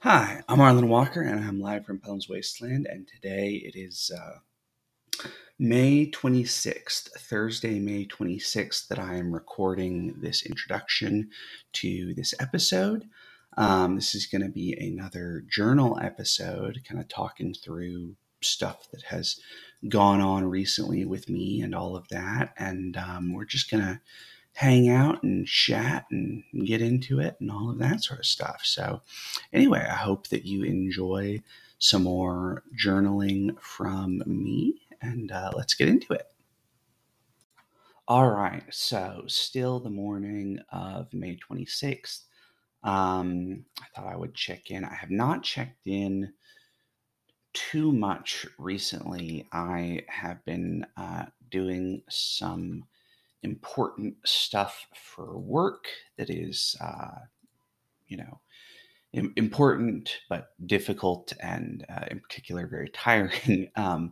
Hi, I'm Arlen Walker, and I'm live from Pelham's Wasteland. And today it is May 26th, Thursday, May 26th, that I am recording this introduction to this episode. This is going to be another journal episode, kind of talking through stuff that has gone on recently with me and all of that. And we're just going to hang out and chat and get into it and all of that sort of stuff. So, anyway, I hope that you enjoy some more journaling from me, and let's get into it. All right, so still the morning of May 26th. I thought I would check in. I have not checked in too much recently. I have been doing some important stuff for work that is, you know, important but difficult and in particular very tiring.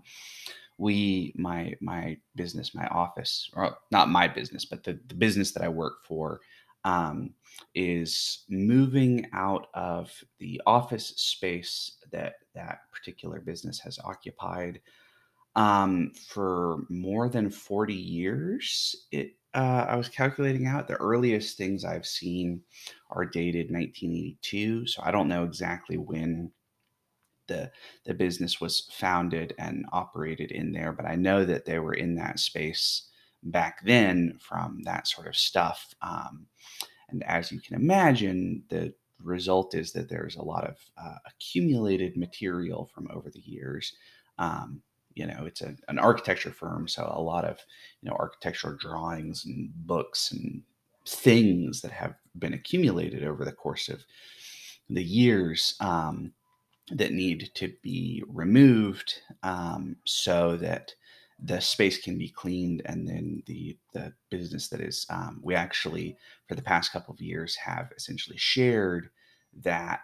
My business, my office, or not my business, but the business that I work for, um, is moving out of the office space that particular business has occupied for more than 40 years. I was calculating out the earliest things I've seen are dated 1982, so I don't know exactly when the the business was founded and operated in there, but I know that they were in that space back then from that sort of stuff. And as you can imagine, the result is that there's a lot of accumulated material from over the years. Um, it's an architecture firm, so a lot of architectural drawings and books and things that have been accumulated over the course of the years. That need to be removed so that the space can be cleaned, and then the business that is we actually for the past couple of years have essentially shared that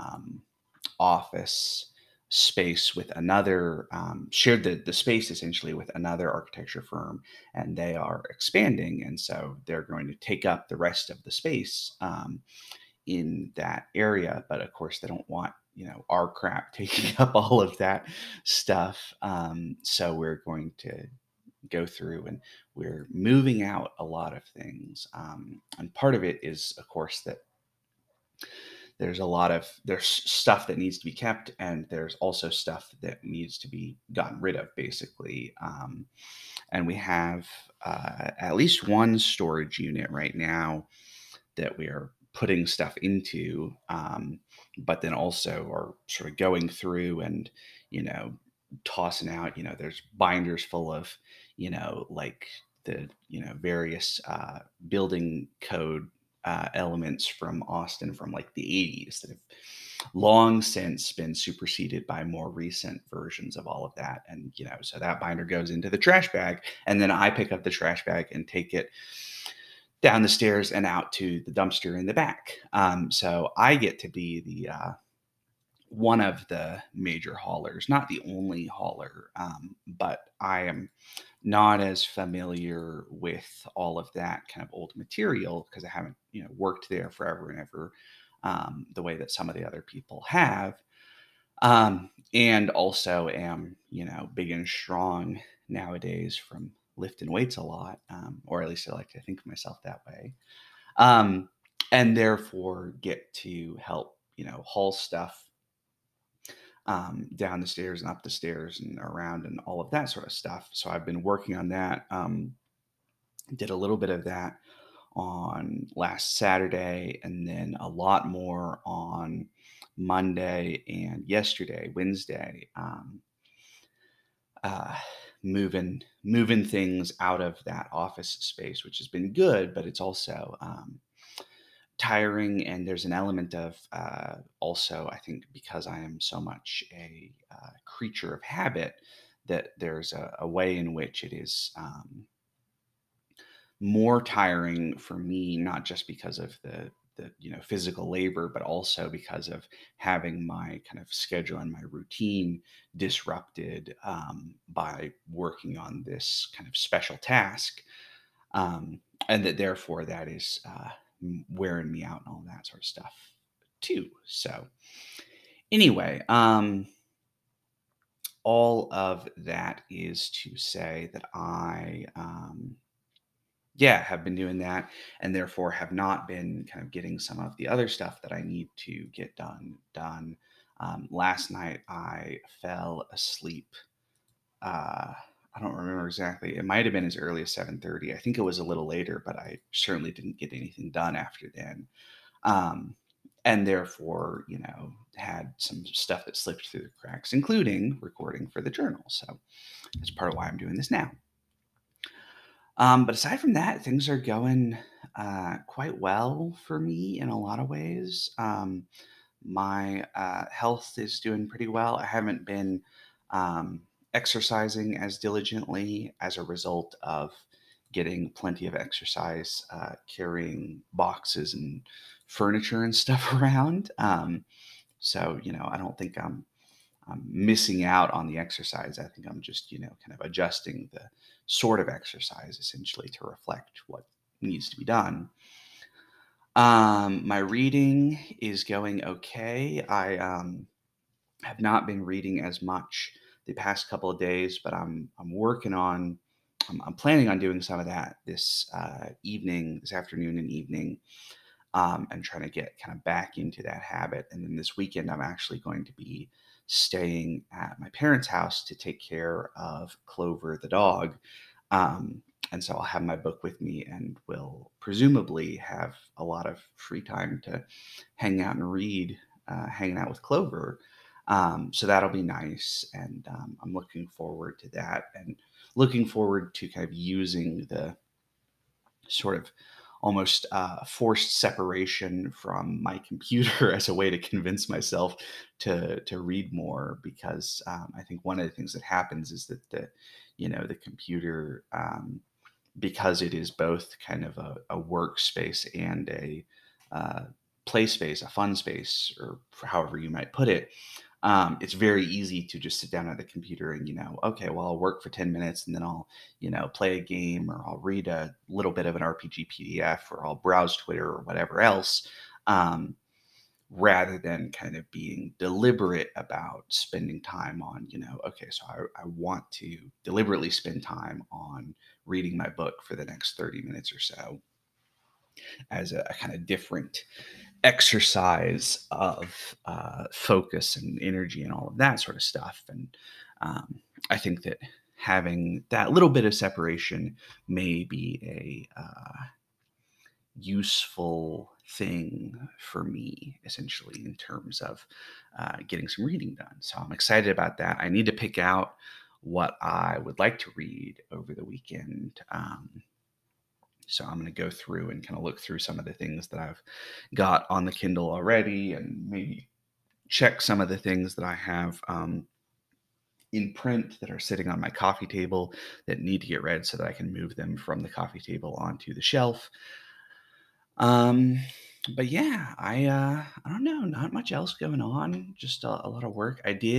office space with another shared the space essentially with another architecture firm, and they are expanding, and so they're going to take up the rest of the space in that area. But of course, they don't want our crap taking up all of that stuff. So we're going to go through and we're moving out a lot of things. And part of it is, of course, that there's stuff that needs to be kept, and there's also stuff that needs to be gotten rid of, basically. And we have at least one storage unit right now that we are putting stuff into, but then also are sort of going through and, you know, tossing out, there's binders full of, like the, various building code elements from Austin from like the 80s that have long since been superseded by more recent versions of all of that. And, so that binder goes into the trash bag, and then I pick up the trash bag and take it down the stairs and out to the dumpster in the back. So I get to be the one of the major haulers, not the only hauler, but I am not as familiar with all of that kind of old material because I haven't, worked there forever and ever, the way that some of the other people have. And also am, big and strong nowadays from lifting weights a lot, or at least I like to think of myself that way. Um, and therefore get to help, haul stuff down the stairs and up the stairs and around and all of that sort of stuff. So I've been working on that. Did a little bit of that on last Saturday, and then a lot more on Monday and yesterday, Wednesday. Uh, moving things out of that office space, which has been good, but it's also tiring. And there's an element of also, I think, because I am so much a creature of habit, that there's a way in which it is more tiring for me, not just because of the physical labor, but also because of having my kind of schedule and my routine disrupted by working on this kind of special task, and that therefore that is wearing me out and all that sort of stuff too. So Anyway, all of that is to say that yeah, have been doing that, and therefore have not been kind of getting some of the other stuff that I need to get done. Last night I fell asleep. I don't remember exactly. It might have been as early as 7:30. I think it was a little later, but I certainly didn't get anything done after then. Um, and therefore, had some stuff that slipped through the cracks, including recording for the journal. So that's part of why I'm doing this now. But aside from that, things are going quite well for me in a lot of ways. My health is doing pretty well. I haven't been um, exercising as diligently as a result of getting plenty of exercise, carrying boxes and furniture and stuff around. So, I don't think I'm missing out on the exercise. I think I'm just, kind of adjusting the sort of exercise essentially to reflect what needs to be done. My reading is going okay. I have not been reading as much the past couple of days, but I'm working on. I'm planning on doing some of that this evening, this afternoon and evening, and trying to get kind of back into that habit. And then this weekend, I'm actually going to be staying at my parents' house to take care of Clover the dog. Um, and so I'll have my book with me and will presumably have a lot of free time to hang out and read, hanging out with Clover. So that'll be nice. And I'm looking forward to that and looking forward to kind of using the sort of almost forced separation from my computer as a way to convince myself to read more because I think one of the things that happens is that the computer because it is both kind of a workspace and a uh, play space, a fun space, or however you might put it, it's very easy to just sit down at the computer and, okay, well, I'll work for 10 minutes and then I'll, play a game or I'll read a little bit of an RPG PDF or I'll browse Twitter or whatever else, um, rather than kind of being deliberate about spending time on, okay, so I want to deliberately spend time on reading my book for the next 30 minutes or so as a kind of different exercise of focus and energy and all of that sort of stuff. And I think that having that little bit of separation may be a useful thing for me, essentially, in terms of getting some reading done. So I'm excited about that. I need to pick out what I would like to read over the weekend. So I'm going to go through and kind of look through some of the things that I've got on the Kindle already and maybe check some of the things that I have in print that are sitting on my coffee table that need to get read so that I can move them from the coffee table onto the shelf. Um, but yeah, I don't know, not much else going on, just a lot of work.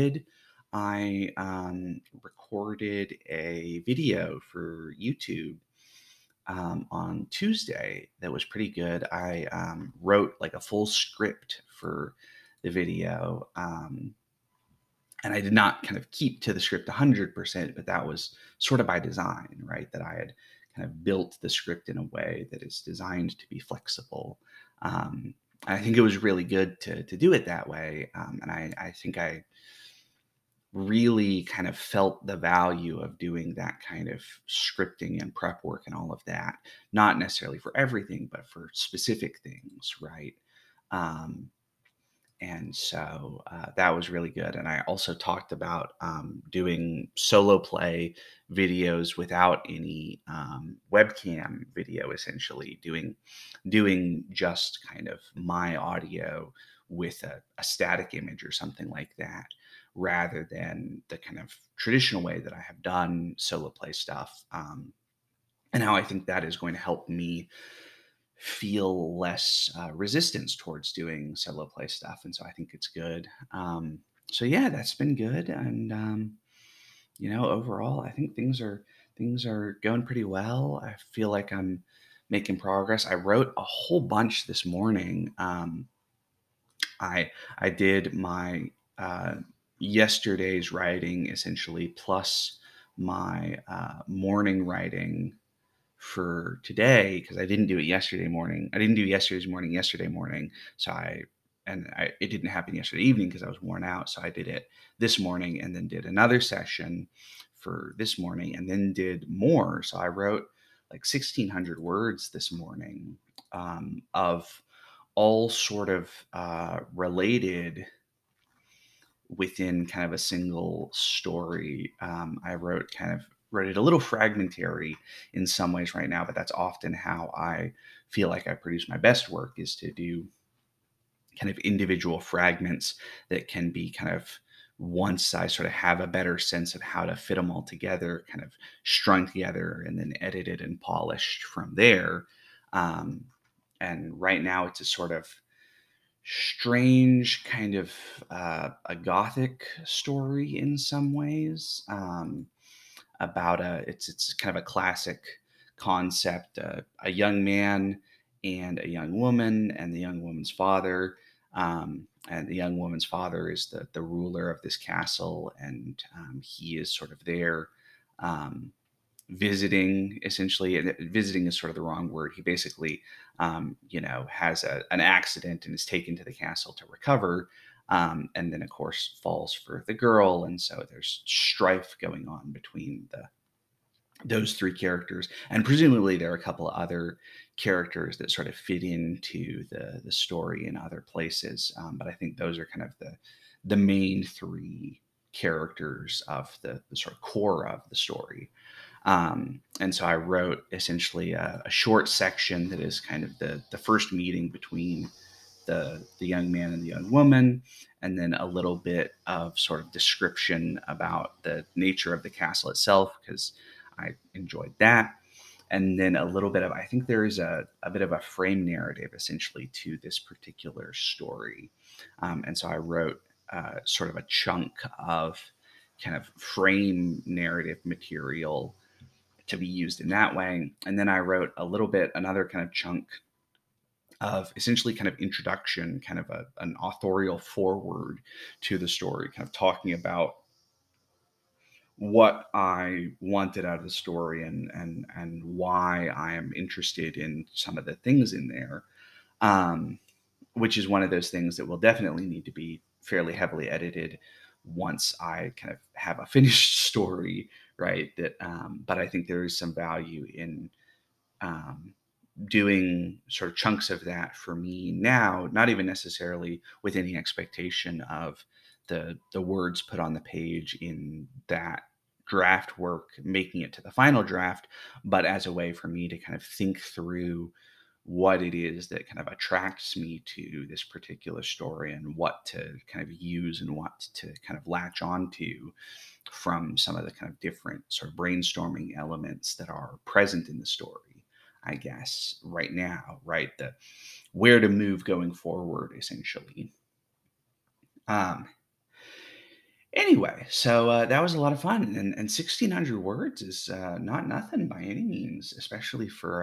I recorded a video for YouTube on Tuesday that was pretty good. I wrote like a full script for the video. And I did not kind of keep to the script 100%, but that was sort of by design, right? That I had kind of built the script in a way that is designed to be flexible. I think it was really good to do it that way. And I think I really kind of felt the value of doing that kind of scripting and prep work and all of that, not necessarily for everything, but for specific things, right? Um, and so that was really good. And I also talked about doing solo play videos without any webcam video, essentially doing just kind of my audio with a static image or something like that, rather than the kind of traditional way that I have done solo play stuff. And how I think that is going to help me feel less resistance towards doing solo play stuff, and so I think it's good. So yeah, that's been good, and overall, I think things are going pretty well. I feel like I'm making progress. I wrote a whole bunch this morning. I did my uh, yesterday's writing essentially plus my morning writing for today, because I didn't do it yesterday morning. I didn't do yesterday's morning yesterday morning. So it didn't happen yesterday evening because I was worn out. So I did it this morning and then did another session for this morning and then did more. So I wrote like 1,600 words this morning, of all sort of related within kind of a single story. I wrote it a little fragmentary in some ways right now, but that's often how I feel like I produce my best work, is to do kind of individual fragments that can be kind of, once I sort of have a better sense of how to fit them all together, kind of strung together and then edited and polished from there. Um, and right now it's a sort of strange kind of a gothic story in some ways, about it's kind of a classic concept, a young man and a young woman and the young woman's father, and the young woman's father is the ruler of this castle, and he is sort of there, um, visiting, essentially. And visiting is sort of the wrong word. He basically, has an accident and is taken to the castle to recover, and then of course falls for the girl, and so there's strife going on between those three characters, and presumably there are a couple of other characters that sort of fit into the story in other places, but I think those are kind of the main three characters of the sort of core of the story. And so I wrote essentially a short section that is kind of the first meeting between the young man and the young woman, and then a little bit of sort of description about the nature of the castle itself, because I enjoyed that. And then a little bit of, I think there is a bit of a frame narrative essentially to this particular story. And so I wrote sort of a chunk of kind of frame narrative material to be used in that way. And then I wrote a little bit, another kind of chunk of essentially kind of introduction, kind of an authorial foreword to the story, kind of talking about what I wanted out of the story, and why I am interested in some of the things in there, um, which is one of those things that will definitely need to be fairly heavily edited once I kind of have a finished story, right? But I think there is some value in um, doing sort of chunks of that for me now, not even necessarily with any expectation of the words put on the page in that draft work making it to the final draft, but as a way for me to kind of think through what it is that kind of attracts me to this particular story, and what to kind of use and what to kind of latch onto from some of the kind of different sort of brainstorming elements that are present in the story, I guess, right now, right? The where to move going forward, essentially. Um, anyway, so that was a lot of fun, and 1,600 words is not nothing by any means, especially for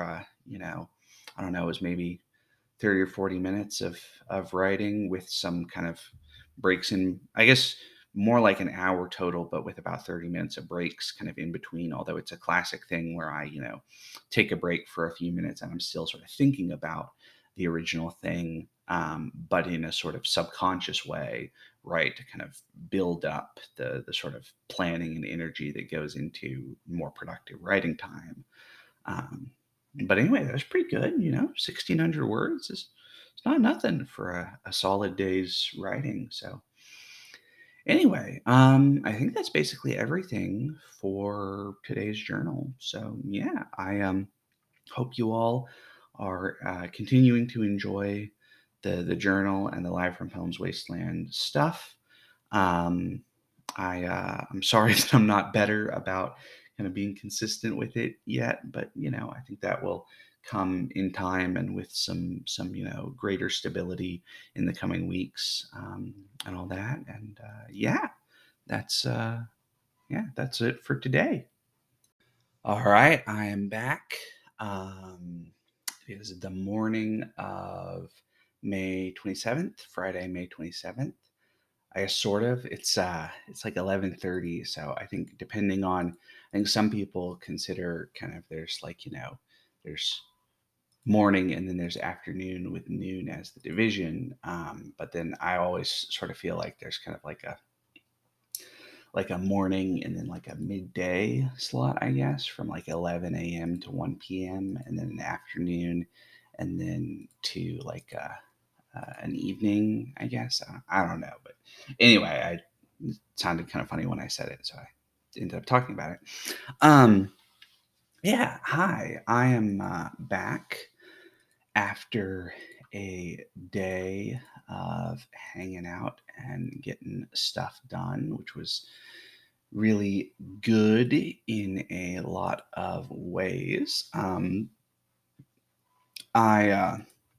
I don't know, it was maybe 30 or 40 minutes of writing with some kind of breaks in, I guess more like an hour total, but with about 30 minutes of breaks kind of in between. Although it's a classic thing where I, take a break for a few minutes and I'm still sort of thinking about the original thing, but in a sort of subconscious way, right? To kind of build up the sort of planning and energy that goes into more productive writing time. Um, but anyway, that was pretty good. 1,600 words is it's not nothing for a solid day's writing. So anyway, I think that's basically everything for today's journal. So yeah, I hope you all are continuing to enjoy the journal and the Live from Poems Wasteland stuff. Um, I'm sorry that I'm not better about kind of being consistent with it yet, but I think that will come in time and with some greater stability in the coming weeks, and all that. And that's that's it for today. All right, I am back. It is the morning of May 27th, Friday, May 27th. I guess sort of. It's like 11:30, so I think depending on I think some people consider kind of there's like, there's morning and then there's afternoon with noon as the division. But then I always sort of feel like there's kind of like a morning and then like a midday slot, I guess, from like 11 a.m. to 1 p.m. and then an afternoon and then to like an evening, I guess. I don't know, but anyway, it sounded kind of funny when I said it, so I ended up talking about it. Um, yeah, hi, I am back after a day of hanging out and getting stuff done, which was really good in a lot of ways. I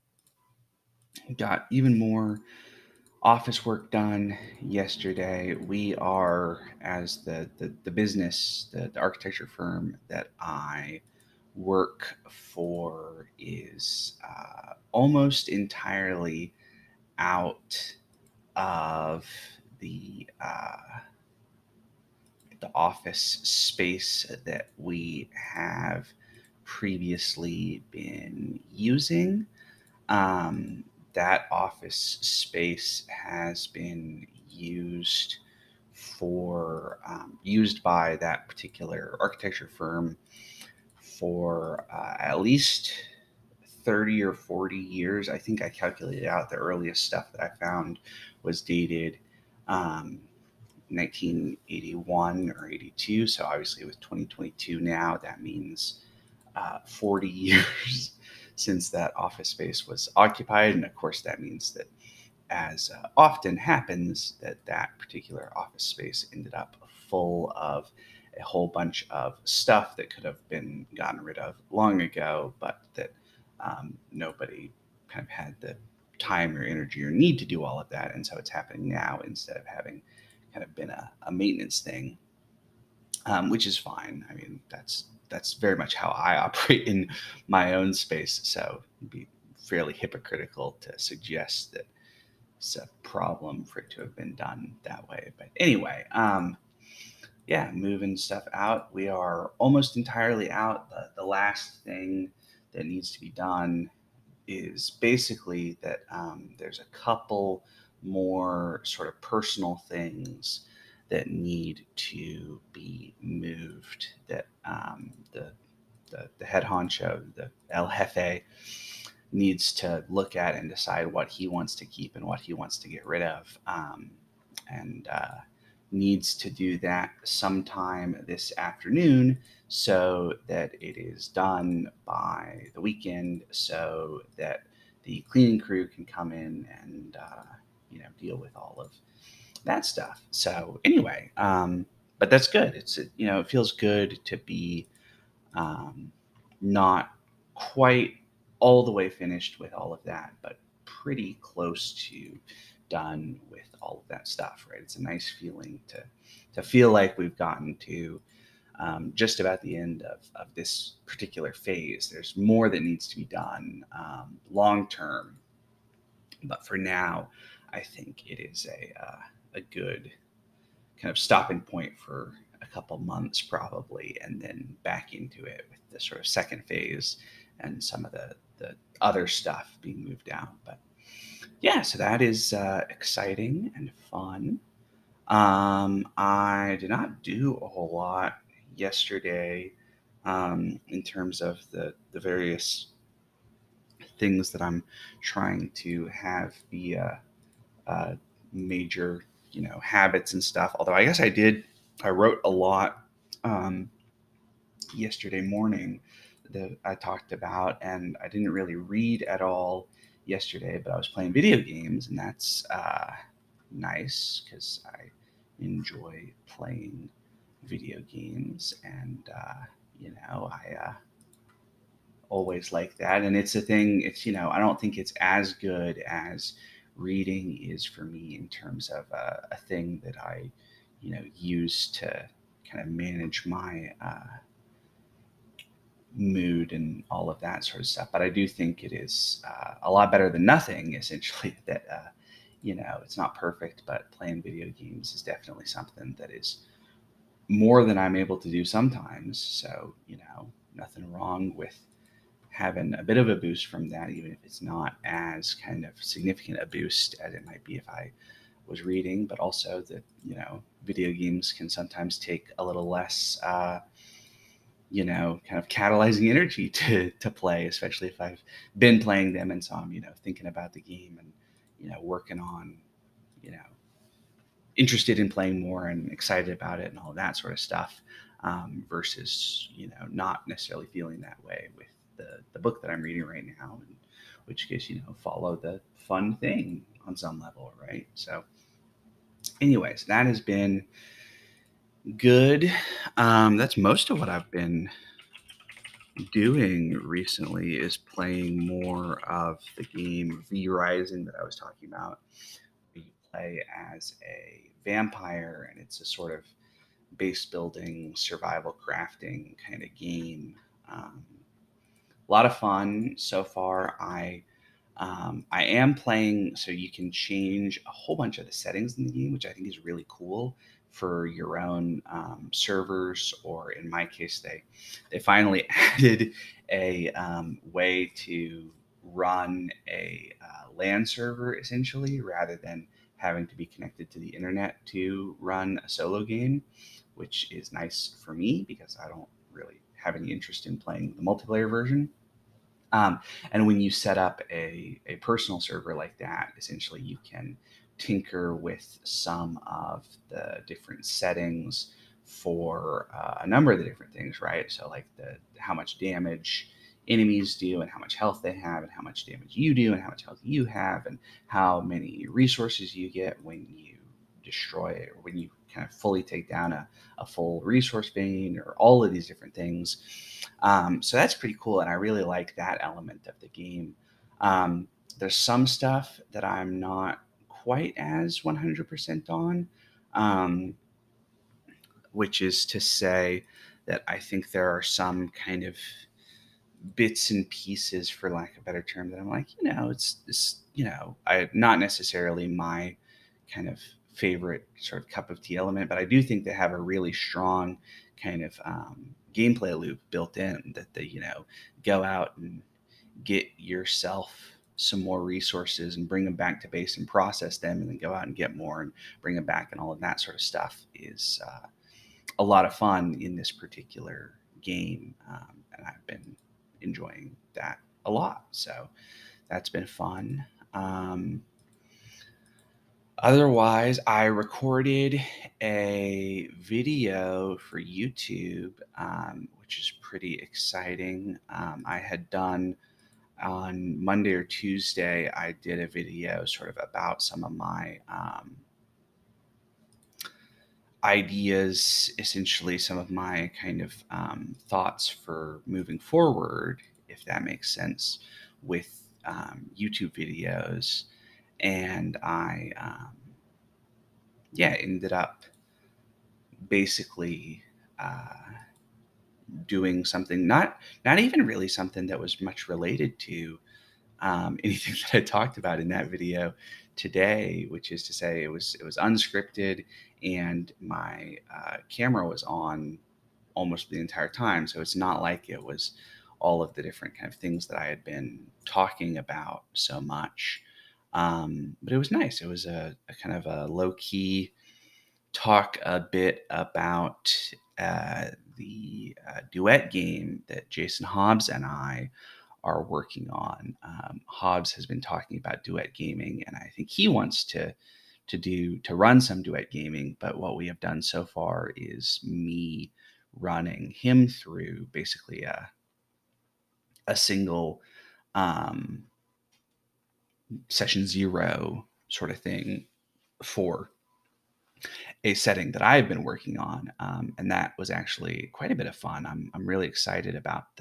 got even more office work done yesterday. We are, as the business, the architecture firm that I work for is almost entirely out of the office space that we have previously been using. That office space has been used by that particular architecture firm for at least 30 or 40 years. I think I calculated out the earliest stuff that I found was dated um, 1981 or 82. So obviously, with 2022 now, that means 40 years since that office space was occupied. And of course, that means that, as often happens, that particular office space ended up full of a whole bunch of stuff that could have been gotten rid of long ago, but that nobody kind of had the time or energy or need to do all of that. And so it's happening now instead of having kind of been a maintenance thing, which is fine. I mean, that's very much how I operate in my own space. So it'd be fairly hypocritical to suggest that it's a problem for it to have been done that way. But anyway, yeah, moving stuff out. We are almost entirely out. The last thing that needs to be done is basically that there's a couple more sort of personal things that need to be moved. That the head honcho, the El Jefe, needs to look at and decide what he wants to keep and what he wants to get rid of. And needs to do that sometime this afternoon so that it is done by the weekend so that the cleaning crew can come in and deal with all of that stuff. So anyway, but that's good. It feels good to be um, not quite all the way finished with all of that, but pretty close to done with all of that stuff, right? It's a nice feeling to feel like we've gotten to just about the end of this particular phase. There's more that needs to be done long term, but for now, I think it is a good kind of stopping point for a couple months probably, and then back into it with the sort of second phase and some of the other stuff being moved out. But yeah, so that is exciting and fun. I did not do a whole lot yesterday in terms of the various things that I'm trying to have be major, habits and stuff. Although I guess I wrote a lot um, yesterday morning that I talked about, and I didn't really read at all yesterday, but I was playing video games, and that's nice because I enjoy playing video games, and I always like that. And it's a thing. I don't think it's as good as reading is for me in terms of a thing that I use to kind of manage my mood and all of that sort of stuff. But I do think it is a lot better than nothing, essentially, that it's not perfect, but playing video games is definitely something that is more than I'm able to do sometimes. So, nothing wrong with having a bit of a boost from that, even if it's not as kind of significant a boost as it might be if I was reading. But also that, video games can sometimes take a little less, kind of catalyzing energy to play, especially if I've been playing them and so I'm, thinking about the game and, working on, you know, interested in playing more and excited about it and all that sort of stuff, versus not necessarily feeling that way with the book that I'm reading right now, in which case follow the fun thing on some level, right? So, anyways, that has been good. That's most of what I've been doing recently is playing more of the game V Rising that I was talking about. You play as a vampire, and it's a sort of base building, survival crafting kind of game. A lot of fun so far. I am playing, so you can change a whole bunch of the settings in the game, which I think is really cool for your own servers. Or in my case, they finally added a way to run a LAN server essentially, rather than having to be connected to the internet to run a solo game, which is nice for me because I don't really have any interest in playing the multiplayer version. Um, and when you set up a personal server like that, essentially you can tinker with some of the different settings for a number of the different things, right? So like the how much damage enemies do and how much health they have and how much damage you do and how much health you have and how many resources you get when you destroy it or when you kind of fully take down a full resource vein or all of these different things. So that's pretty cool, and I really like that element of the game. There's some stuff that I'm not quite as 100% on, um, which is to say that I think there are some kind of bits and pieces, for lack of a better term, that I'm like, I not necessarily my kind of favorite sort of cup of tea element, but I do think they have a really strong kind of gameplay loop built in that they, go out and get yourself some more resources and bring them back to base and process them and then go out and get more and bring them back and all of that sort of stuff is a lot of fun in this particular game. And I've been enjoying that a lot. So that's been fun. Otherwise, I recorded a video for YouTube, which is pretty exciting. I had done on Monday or Tuesday, I did a video sort of about some of my ideas, essentially, some of my kind of thoughts for moving forward, if that makes sense, with YouTube videos. And yeah, ended up basically doing something not even really something that was much related to anything that I talked about in that video today, which is to say it was unscripted and my camera was on almost the entire time, so it's not like it was all of the different kind of things that I had been talking about so much. But it was nice. It was a kind of a low key talk a bit about the duet game that Jason Hobbs and I are working on. Hobbs has been talking about duet gaming, and I think he wants to run some duet gaming. But what we have done so far is me running him through basically a single um, session zero sort of thing for a setting that I've been working on, and that was actually quite a bit of fun. I'm really excited about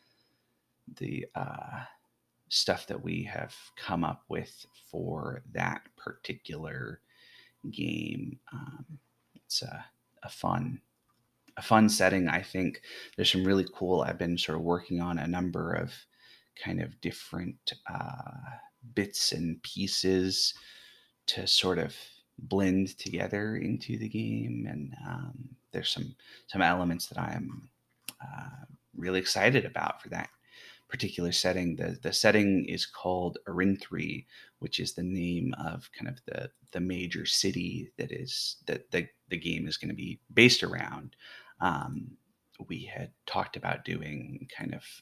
the stuff that we have come up with for that particular game. It's a fun setting. I think there's some really cool. I've been sort of working on a number of kind of different bits and pieces to sort of blend together into the game, and there's some elements that I am really excited about for that particular setting. The setting is called Arinthri, which is the name of kind of the major city that the game is going to be based around. Um, we had talked about doing kind of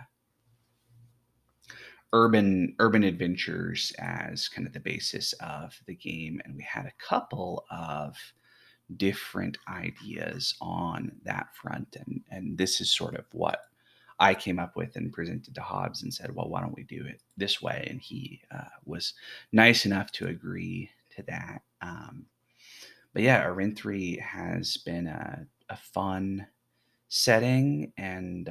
urban adventures as kind of the basis of the game, and we had a couple of different ideas on that front, and this is sort of what I came up with and presented to Hobbs and said, well, why don't we do it this way? And he was nice enough to agree to that. But yeah, Arinthri has been a fun setting, and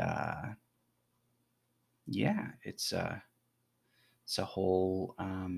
yeah, it's a whole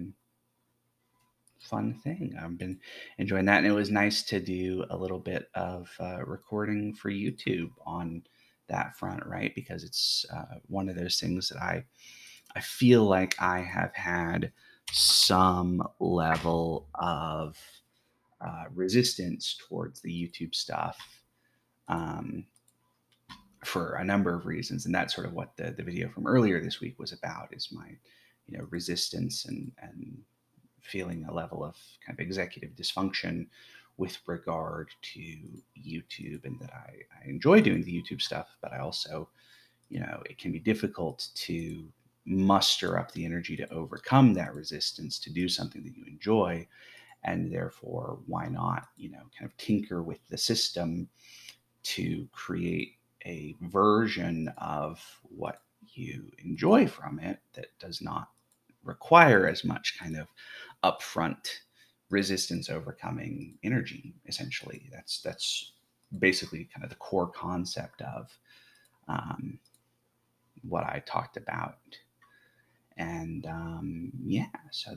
fun thing. I've been enjoying that, and it was nice to do a little bit of recording for YouTube on that front, right? Because it's one of those things that I feel like I have had some level of resistance towards the YouTube stuff, um, for a number of reasons, and that's sort of what the video from earlier this week was about. Is my resistance and feeling a level of kind of executive dysfunction with regard to YouTube, and that I enjoy doing the YouTube stuff, but I also, it can be difficult to muster up the energy to overcome that resistance to do something that you enjoy. And therefore, why not, kind of tinker with the system to create a version of what you enjoy from it that does not require as much kind of upfront resistance overcoming energy. Essentially, that's basically kind of the core concept of um, what I talked about. And yeah, so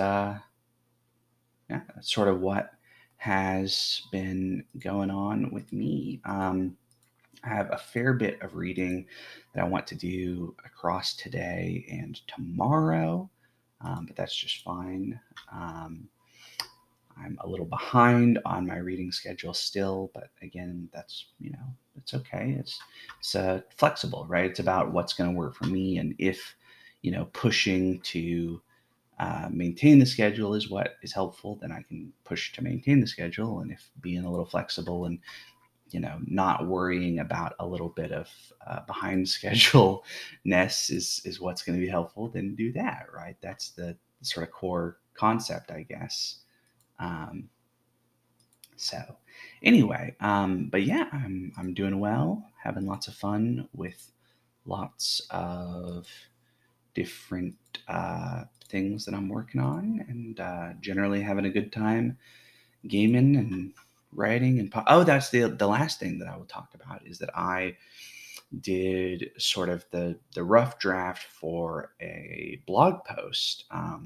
that's sort of what has been going on with me. I have a fair bit of reading that I want to do across today and tomorrow, but that's just fine. Um, I'm a little behind on my reading schedule still, but again, that's it's okay. It's flexible, right? It's about what's going to work for me, and if pushing to maintain the schedule is what is helpful, then I can push to maintain the schedule. And if being a little flexible and not worrying about a little bit of behind schedule ness is what's going to be helpful, then do that, right? That's the sort of core concept, I guess. Um, so anyway, but yeah, I'm doing well, having lots of fun with lots of different things that I'm working on, and generally having a good time gaming and writing and oh, that's the last thing that I will talk about is that I did sort of the rough draft for a blog post.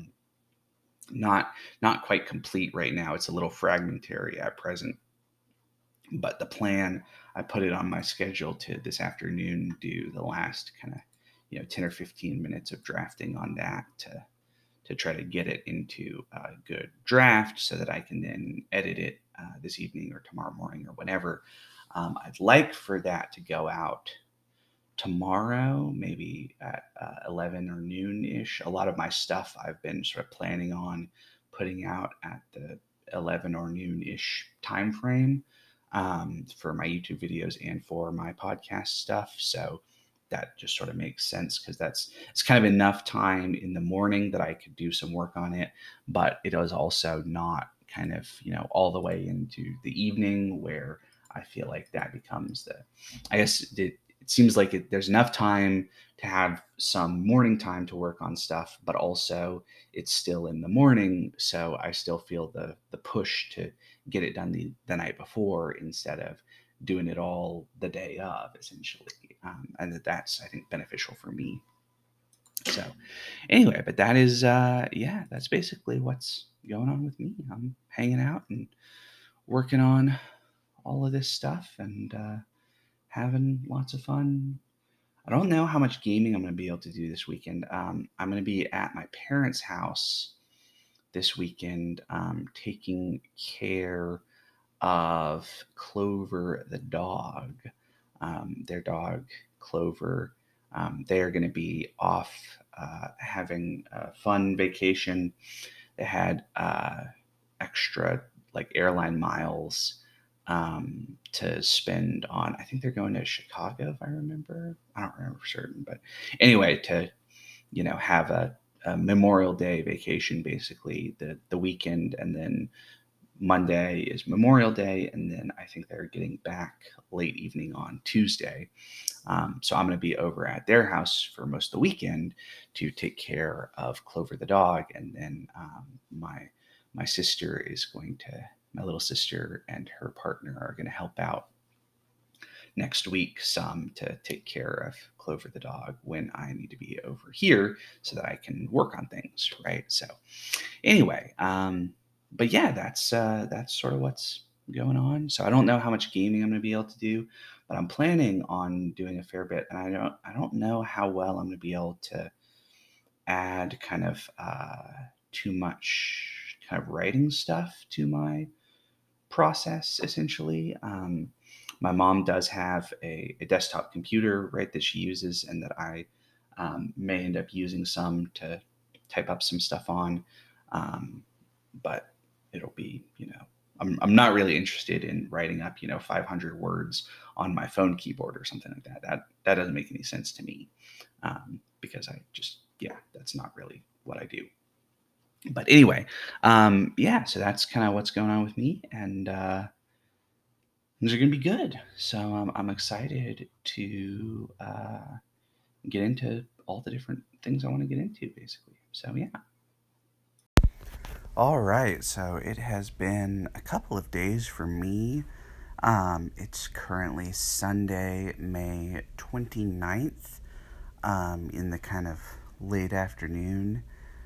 Not not quite complete right now. It's a little fragmentary at present, but the plan, I put it on my schedule to this afternoon do the last kind of 10 or 15 minutes of drafting on that to try to get it into a good draft so that I can then edit it this evening or tomorrow morning or whenever. I'd like for that to go out tomorrow, maybe at 11 or noon ish. A lot of my stuff I've been sort of planning on putting out at the 11 or noon ish time frame, for my YouTube videos and for my podcast stuff. So that just sort of makes sense because it's kind of enough time in the morning that I could do some work on it, but it is also not kind of all the way into the evening where I feel like that becomes I guess it seems like there's enough time to have some morning time to work on stuff, but also it's still in the morning, so I still feel the push to get it done the night before instead of doing it all the day of, essentially. And that's, I think, beneficial for me. So anyway, but that is yeah, that's basically what's going on with me. I'm hanging out and working on all of this stuff, and having lots of fun. I don't know how much gaming I'm going to be able to do this weekend. I'm going to be at my parents' house this weekend taking care of Clover the dog. Their dog, Clover, they are going to be off having a fun vacation. They had extra like airline miles to spend on. I think they're going to Chicago, if I remember. I don't remember for certain, but anyway, to have a Memorial Day vacation, basically the weekend, and then Monday is Memorial Day, and then I think they're getting back late evening on Tuesday. So I'm going to be over at their house for most of the weekend to take care of Clover the dog, and then my sister is going to, my little sister and her partner are going to help out next week some to take care of Clover the dog when I need to be over here so that I can work on things, right? So anyway, but yeah, that's sort of what's going on. So I don't know how much gaming I'm going to be able to do, but I'm planning on doing a fair bit, and I don't know how well I'm going to be able to add kind of too much kind of writing stuff to my process, essentially. My mom does have a desktop computer, right, that she uses, and that I may end up using some to type up some stuff on. But it'll be, I'm not really interested in writing up, 500 words on my phone keyboard or something like that. That doesn't make any sense to me, because that's not really what I do. But anyway, yeah, so that's kind of what's going on with me, and things are going to be good. So I'm excited to get into all the different things I want to get into, basically. So yeah. All right, so it has been a couple of days for me. It's currently Sunday, May 29th, in the kind of late afternoon,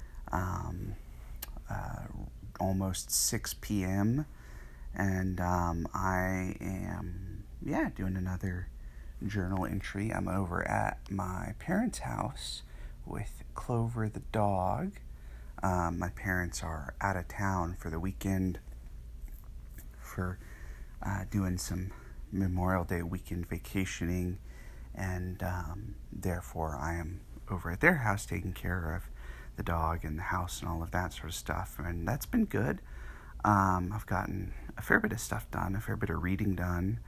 almost 6 p.m., and I am, doing another journal entry. I'm over at my parents' house with Clover the dog. My parents are out of town for the weekend for doing some Memorial Day weekend vacationing, and therefore I am over at their house taking care of the dog and the house and all of that sort of stuff, and that's been good. I've gotten a fair bit of stuff done, a fair bit of reading done.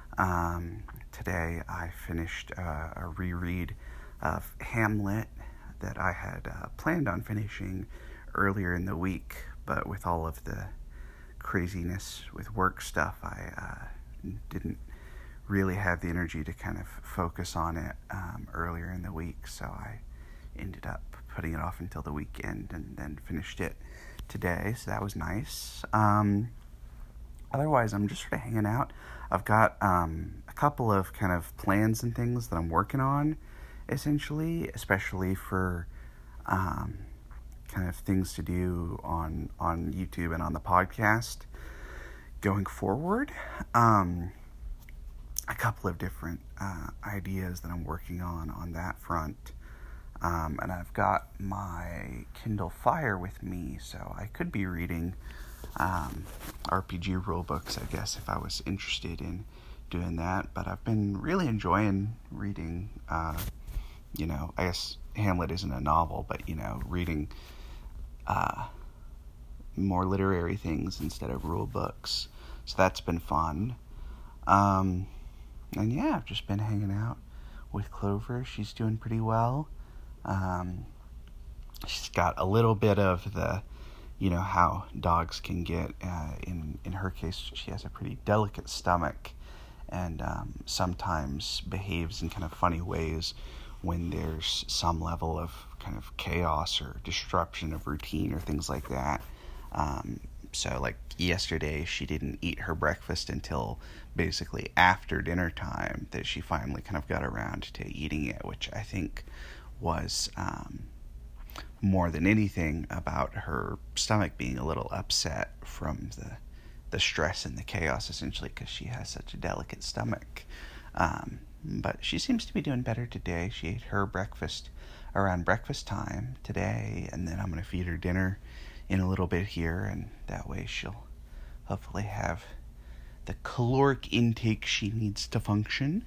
Today I finished a reread of Hamlet that I had planned on finishing earlier in the week, but with all of the craziness with work stuff, I didn't really have the energy to kind of focus on it earlier in the week, so I ended up putting it off until the weekend and then finished it today, so that was nice. Otherwise, I'm just sort of hanging out. I've got a couple of kind of plans and things that I'm working on, essentially, especially for kind of things to do on YouTube and on the podcast going forward. A couple of different ideas that I'm working on that front. And I've got my Kindle Fire with me, so I could be reading RPG rule books, I guess, if I was interested in doing that. But I've been really enjoying reading, I guess Hamlet isn't a novel, but, reading more literary things instead of rule books. So that's been fun. And yeah, I've just been hanging out with Clover. She's doing pretty well. She's got a little bit of the, how dogs can get. In her case, she has a pretty delicate stomach, and sometimes behaves in kind of funny ways when there's some level of kind of chaos or disruption of routine or things like that. So like yesterday, she didn't eat her breakfast until basically after dinner time that she finally kind of got around to eating it, which I think was more than anything about her stomach being a little upset from the stress and the chaos, essentially, because she has such a delicate stomach. But she seems to be doing better today. She ate her breakfast around breakfast time today, and then I'm going to feed her dinner in a little bit here, and that way she'll hopefully have the caloric intake she needs to function.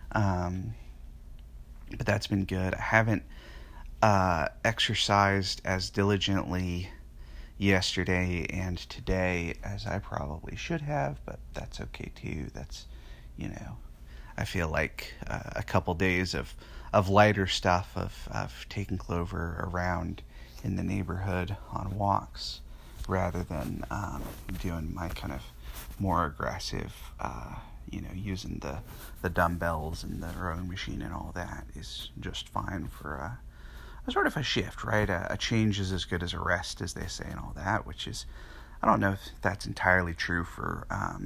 But that's been good. I haven't exercised as diligently yesterday and today as I probably should have, but that's okay too. That's, I feel like a couple days of lighter stuff, of taking Clover around in the neighborhood on walks rather than doing my kind of more aggressive, using the dumbbells and the rowing machine and all that is just fine for a sort of a shift, right? A change is as good as a rest, as they say, and all that, which is, I don't know if that's entirely true for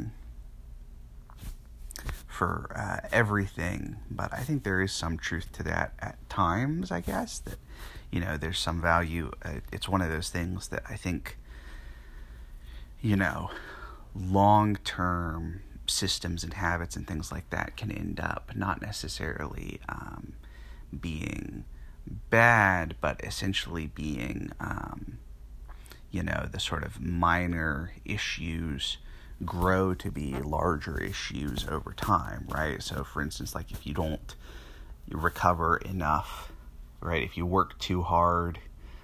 everything, but I think there is some truth to that at times, I guess, that, there's some value. It's one of those things that I think, long-term systems and habits and things like that can end up not necessarily being bad, but essentially being, the sort of minor issues grow to be larger issues over time, right? So, for instance, like if you don't recover enough, right? If you work too hard,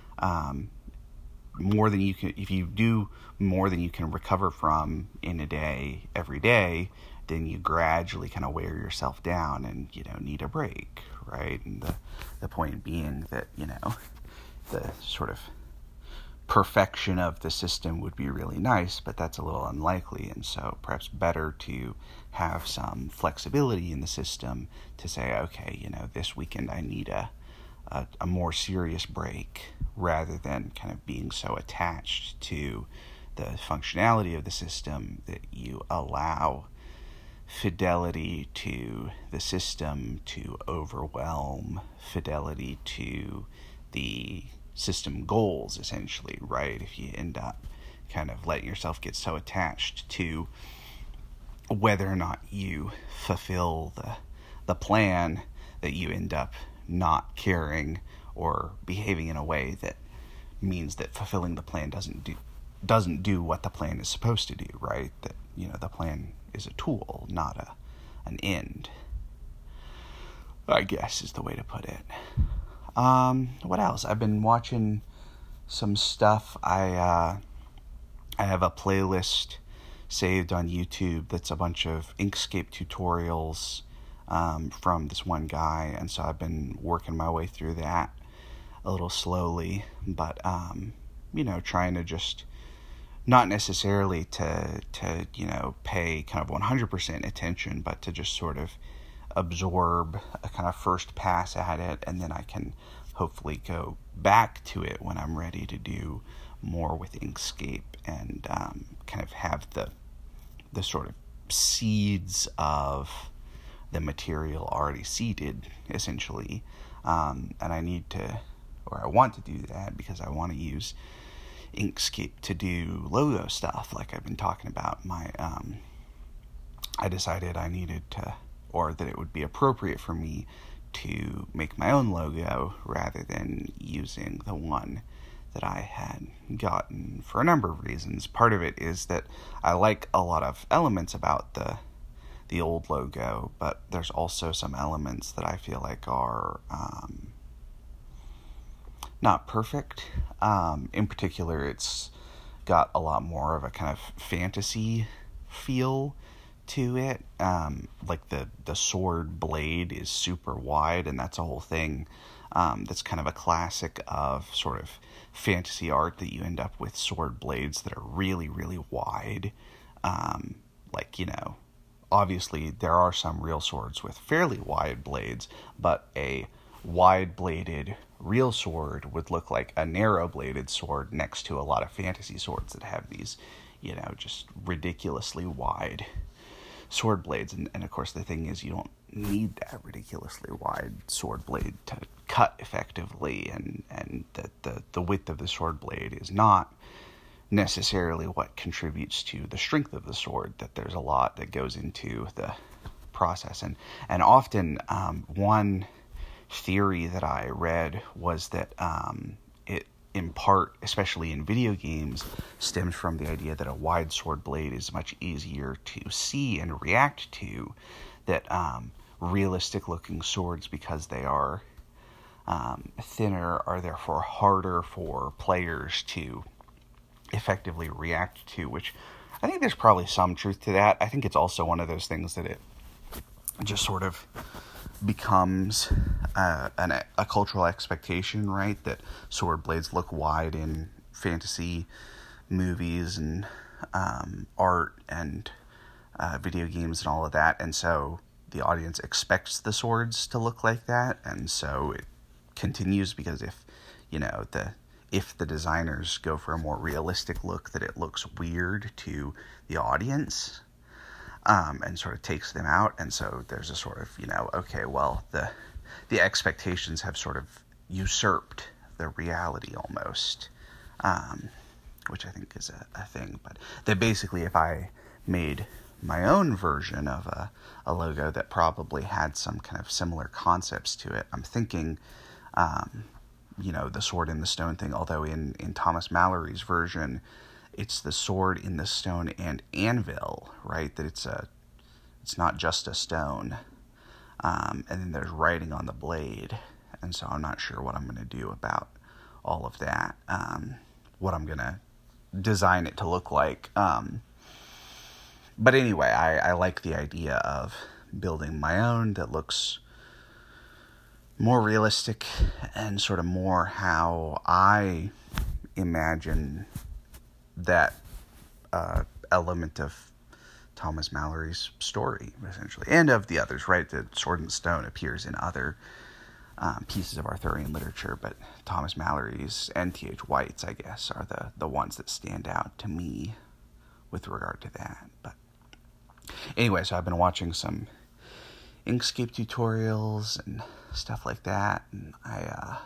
more than you can, if you do more than you can recover from in a day, every day, then you gradually kind of wear yourself down and, need a break, right? And the point being that, the sort of perfection of the system would be really nice, but that's a little unlikely, and so perhaps better to have some flexibility in the system to say, okay, this weekend I need a more serious break, rather than kind of being so attached to the functionality of the system that you allow fidelity to the system to overwhelm fidelity to the system goals, essentially, right? If you end up kind of letting yourself get so attached to whether or not you fulfill the plan, that you end up not caring or behaving in a way that means that fulfilling the plan doesn't do what the plan is supposed to do, right? That, the plan is a tool, not an end, I guess is the way to put it. What else? I've been watching some stuff. I have a playlist saved on YouTube that's a bunch of Inkscape tutorials from this one guy, and so I've been working my way through that a little slowly, but trying to just not necessarily to pay kind of 100% attention, but to just sort of absorb a kind of first pass at it, and then I can hopefully go back to it when I'm ready to do more with Inkscape and kind of have the sort of seeds of the material already seeded, essentially. And I want to do that because I want to use Inkscape to do logo stuff, like I've been talking about. I decided I needed to, or that it would be appropriate for me to make my own logo rather than using the one that I had gotten, for a number of reasons. Part of it is that I like a lot of elements about the old logo, but there's also some elements that I feel like are not perfect. In particular, it's got a lot more of a kind of fantasy feel to it. Like the sword blade is super wide, and that's a whole thing. That's kind of a classic of sort of fantasy art, that you end up with sword blades that are really, really wide. Obviously there are some real swords with fairly wide blades, but a wide-bladed real sword would look like a narrow-bladed sword next to a lot of fantasy swords that have these, just ridiculously wide sword blades. And of course the thing is, you don't need that ridiculously wide sword blade to cut effectively, and the width of the sword blade is not necessarily what contributes to the strength of the sword, that there's a lot that goes into the process. And often one theory that I read was that in part, especially in video games, stems from the idea that a wide sword blade is much easier to see and react to. That realistic looking swords, because they are thinner, are therefore harder for players to effectively react to, which I think there's probably some truth to that. I think it's also one of those things that it just sort of becomes a cultural expectation, right? That sword blades look wide in fantasy movies and art and video games and all of that, and so the audience expects the swords to look like that, and so it continues, because if the designers go for a more realistic look, that it looks weird to the audience, and sort of takes them out. And so there's a sort of, okay, well, the expectations have sort of usurped the reality almost, which I think is a thing. But that basically, if I made my own version of a logo that probably had some kind of similar concepts to it, I'm thinking, the sword in the stone thing, although in Thomas Mallory's version, it's the sword in the stone and anvil, right? That it's not just a stone. And then there's writing on the blade. And so I'm not sure what I'm going to do about all of that. What I'm going to design it to look like. But anyway, I like the idea of building my own that looks more realistic and sort of more how I imagine that element of Thomas Mallory's story, essentially, and of the others, right? The Sword and Stone appears in other pieces of Arthurian literature, but Thomas Mallory's and T.H. White's, I guess, are the ones that stand out to me with regard to that. But anyway, so I've been watching some Inkscape tutorials and stuff like that, and I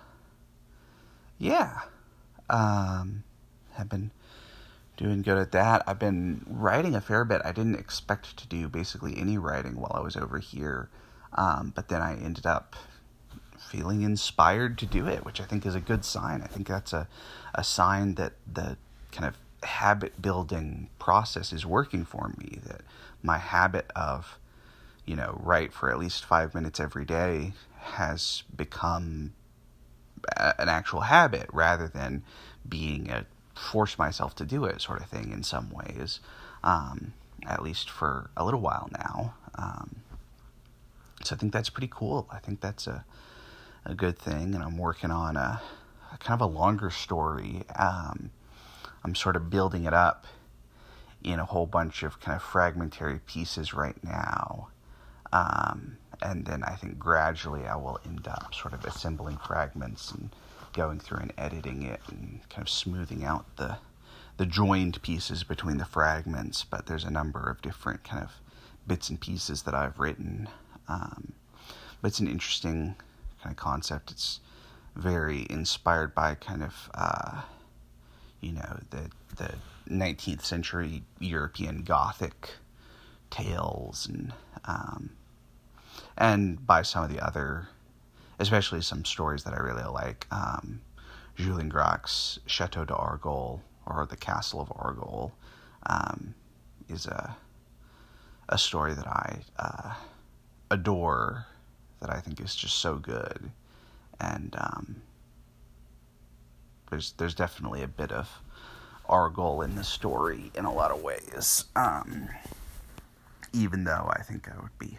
have been doing good at that. I've been writing a fair bit. I didn't expect to do basically any writing while I was over here, but then I ended up feeling inspired to do it, which I think is a good sign. I think that's a sign that the kind of habit-building process is working for me, that my habit of, write for at least 5 minutes every day has become an actual habit rather than being a force myself to do it sort of thing in some ways, at least for a little while now. So I think that's pretty cool. I think that's a good thing, and I'm working on a kind of a longer story. I'm sort of building it up in a whole bunch of kind of fragmentary pieces right now. And then I think gradually I will end up sort of assembling fragments and going through and editing it and kind of smoothing out the joined pieces between the fragments. But there's a number of different kind of bits and pieces that I've written. But it's an interesting kind of concept. It's very inspired by kind of, the 19th century European Gothic tales, and by some of the other, especially some stories that I really like. Julien Grac's Chateau d'Argol, or the Castle of Argol, is a story that I adore, that I think is just so good. And there's definitely a bit of Argol in the story in a lot of ways, even though I think I would be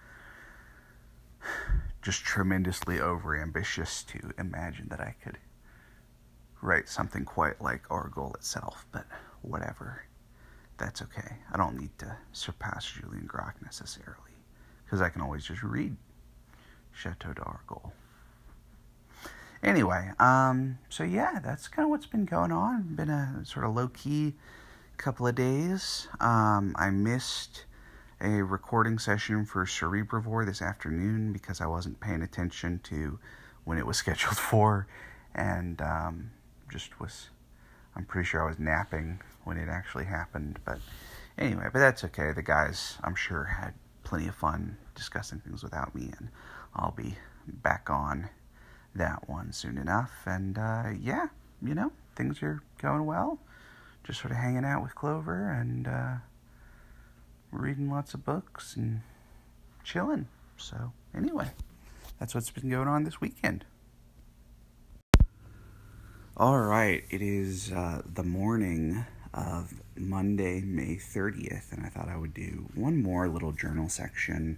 just tremendously overambitious to imagine that I could write something quite like Argol itself. But whatever, that's okay. I don't need to surpass Julien Gracq necessarily, because I can always just read Chateau d'Argol. Anyway, so yeah, that's kind of what's been going on. Been a sort of low-key couple of days. I missed a recording session for Cerebrivore this afternoon because I wasn't paying attention to when it was scheduled for, and I'm pretty sure I was napping when it actually happened. But anyway, but that's okay. The guys, I'm sure, had plenty of fun discussing things without me, and I'll be back on that one soon enough. And yeah, things are going well. Just sort of hanging out with Clover and reading lots of books and chilling. So anyway, that's what's been going on this weekend. All right, it is the morning of Monday, May 30th, and I thought I would do one more little journal section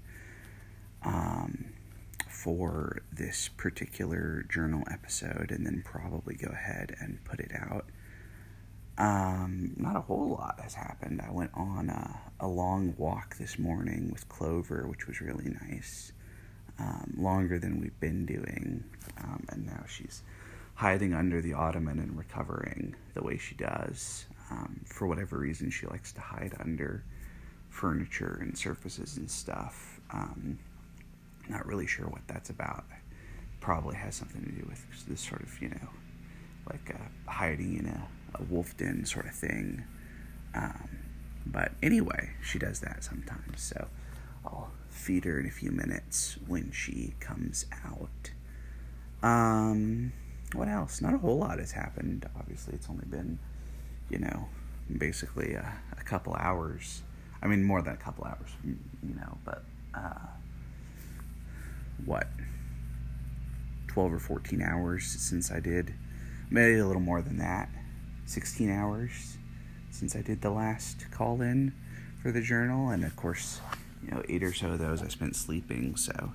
for this particular journal episode, and then probably go ahead and put it out. Not a whole lot has happened. I went on a long walk this morning with Clover, which was really nice. Longer than we've been doing, and now she's hiding under the ottoman and recovering the way she does. For whatever reason, she likes to hide under furniture and surfaces and stuff. Not really sure what that's about. Probably has something to do with this sort of, like hiding in a wolf den sort of thing. But anyway, she does that sometimes, so I'll feed her in a few minutes when she comes out. What else? Not a whole lot has happened. Obviously, it's only been, basically a couple hours. I mean, more than a couple hours, but, 12 or 14 hours since I did, maybe a little more than that, 16 hours since I did the last call-in for the journal, and of course, 8 or so of those I spent sleeping, so,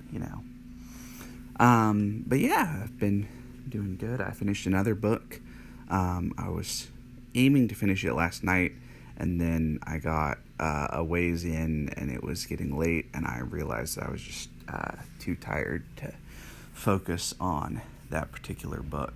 but yeah, I've been doing good. I finished another book. I was aiming to finish it last night, and then I got a ways in, and it was getting late, and I realized that I was just too tired to focus on that particular book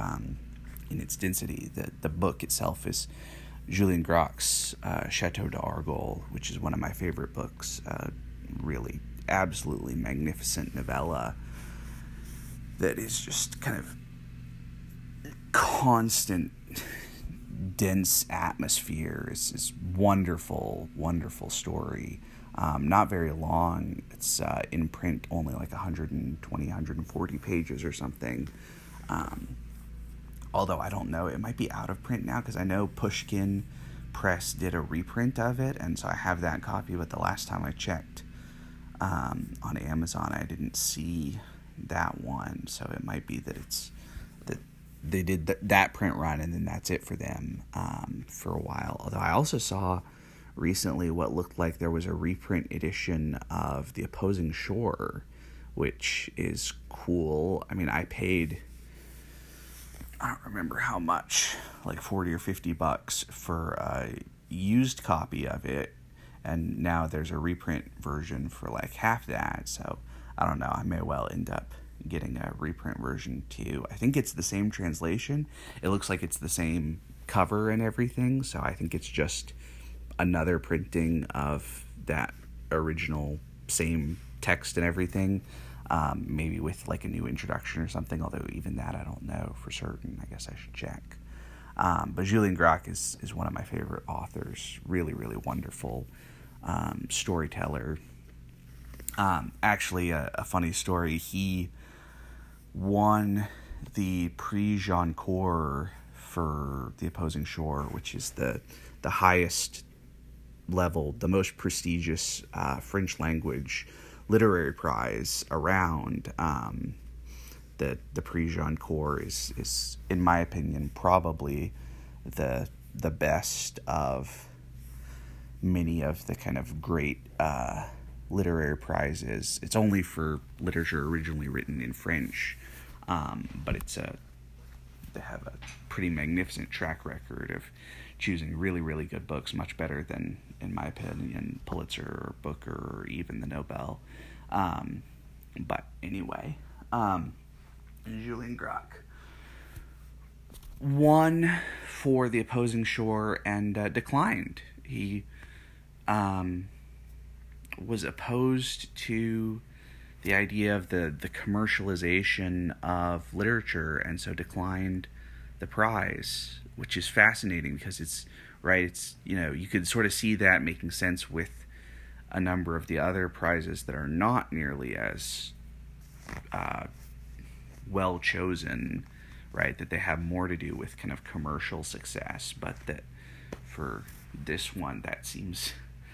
in its density. The book itself is Julien Grac's Chateau d'Argol, which is one of my favorite books. Really absolutely magnificent novella that is just kind of constant, dense atmosphere. It's this wonderful, wonderful story. Not very long. It's in print only like 120, 140 pages or something. Although I don't know, it might be out of print now, because I know Pushkin Press did a reprint of it, and so I have that copy, but the last time I checked on Amazon, I didn't see that one, so it might be that they did that print run, and then that's it for them for a while. Although I also saw recently what looked like there was a reprint edition of The Opposing Shore, which is cool. I mean, I paid, I don't remember how much, like $40 or $50 for a used copy of it, and now there's a reprint version for like half that, so I don't know, I may well end up getting a reprint version too. I think it's the same translation. It looks like it's the same cover and everything, so I think it's just another printing of that original same text and everything, maybe with like a new introduction or something, although even that I don't know for certain. I guess I should check. But Julien Gracq is one of my favorite authors. Really, really wonderful storyteller. Actually, a funny story, he won the Prix Goncourt for The Opposing Shore, which is the highest level, the most prestigious French language literary prize around. The Prix Goncourt is, in my opinion, probably the best of many of the kind of great literary prizes. It's only for literature originally written in French, but they have a pretty magnificent track record of choosing really, really good books, much better than, in my opinion, Pulitzer or Booker or even the Nobel. But anyway, Julien Gracq won for The Opposing Shore and declined. He was opposed to the idea of the commercialization of literature, and so declined the prize, which is fascinating because it's you could sort of see that making sense with a number of the other prizes that are not nearly as well chosen, right? That they have more to do with kind of commercial success, but that for this one, that seems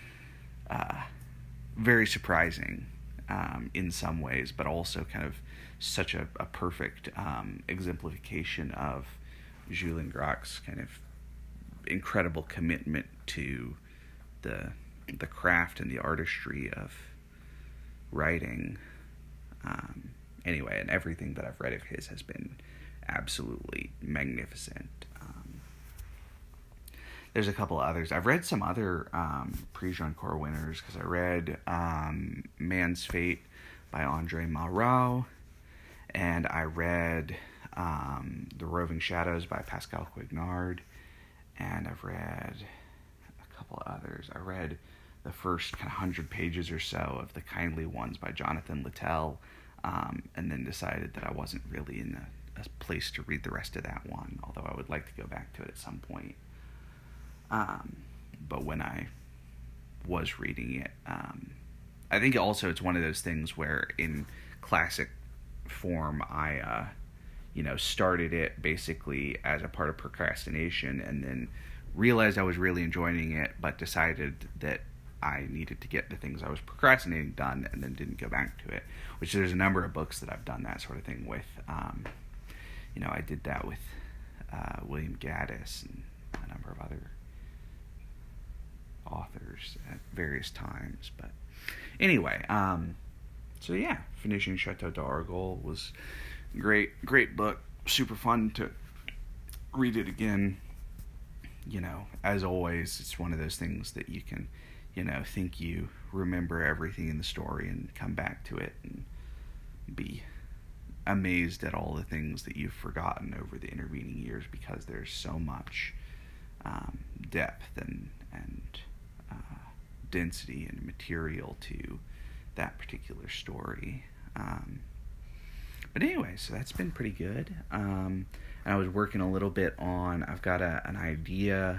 very surprising in some ways, but also kind of such a perfect exemplification of Jules Grac's kind of incredible commitment to the craft and the artistry of writing. Anyway, and everything that I've read of his has been absolutely magnificent. There's a couple others. I've read some other Prix Goncourt winners, because I read Man's Fate by Andre Malraux, and I read The Roving Shadows by Pascal Quignard, and I've read a couple others. I read the first kind of 100 pages or so of The Kindly Ones by Jonathan Littell, and then decided that I wasn't really in a place to read the rest of that one, although I would like to go back to it at some point. But when I was reading it, I think also it's one of those things where in classic form I started it basically as a part of procrastination, and then realized I was really enjoying it, but decided that I needed to get the things I was procrastinating done, and then didn't go back to it, which there's a number of books that I've done that sort of thing with. I did that with William Gaddis and a number of other authors at various times. But anyway, so yeah, finishing Chateau d'Argol was great book, super fun to read it again. As always, it's one of those things that you can, think you remember everything in the story and come back to it and be amazed at all the things that you've forgotten over the intervening years, because there's so much depth and density and material to that particular story. But anyway, so that's been pretty good. And I was working a little bit on, I've got an idea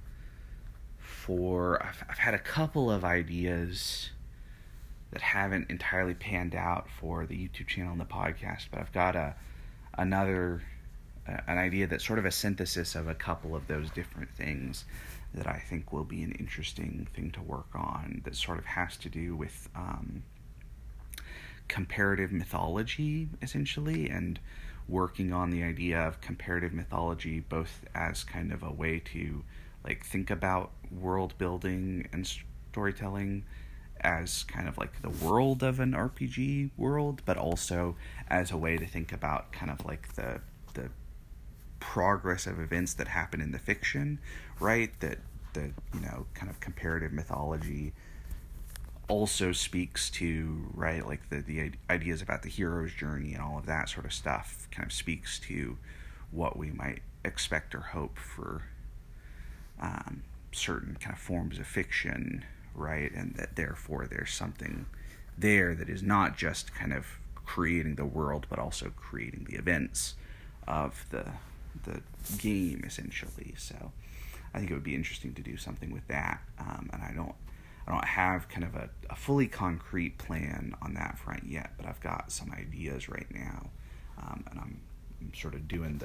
for, I've had a couple of ideas that haven't entirely panned out for the YouTube channel and the podcast, but I've got an idea that's sort of a synthesis of a couple of those different things that I think will be an interesting thing to work on, that sort of has to do with comparative mythology, essentially, and working on the idea of comparative mythology both as kind of a way to think about world building and storytelling as kind of the world of an RPG world, but also as a way to think about kind of the progress of events that happen in the fiction, right? That the kind of comparative mythology also speaks to, right, the ideas about the hero's journey and all of that sort of stuff kind of speaks to what we might expect or hope for certain kind of forms of fiction, right? And that therefore there's something there that is not just kind of creating the world, but also creating the events of the game, essentially. So I think it would be interesting to do something with that, and I don't have kind of a fully concrete plan on that front yet, but I've got some ideas right now, and I'm sort of doing